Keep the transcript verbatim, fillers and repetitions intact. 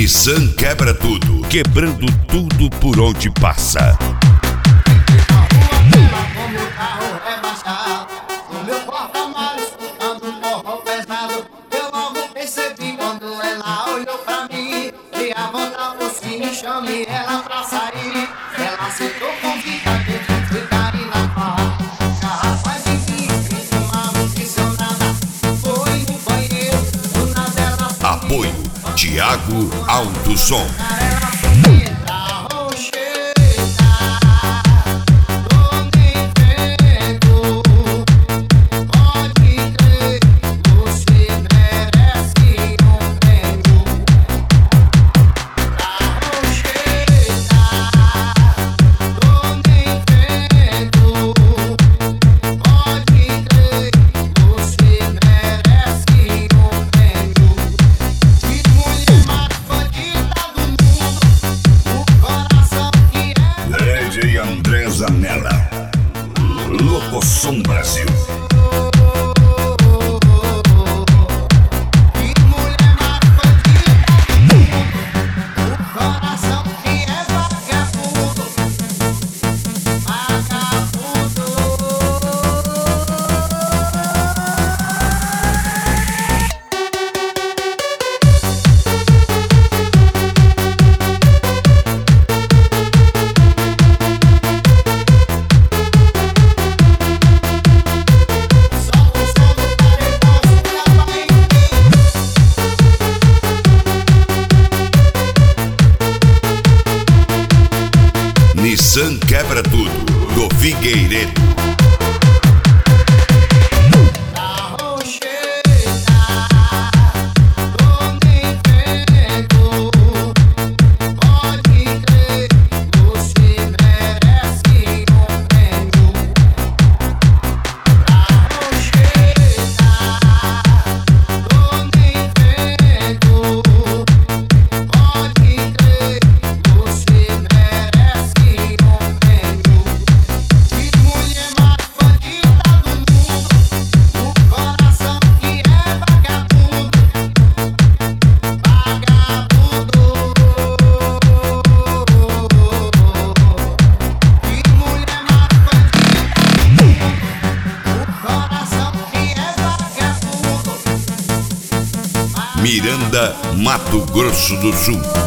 Nissan quebra tudo, quebrando tudo por onde passa. Chame ela pra sair. Ela sentou convida que fui cair na farra. Garrafas de vinho, fiz uma nutricionada. Foi no banheiro, do nada ela foi. Apoio Thiago Alto Som. André Zanella, Locosom Brasil. Nissan quebra tudo, do Figueiredo. Miranda, Mato Grosso do Sul.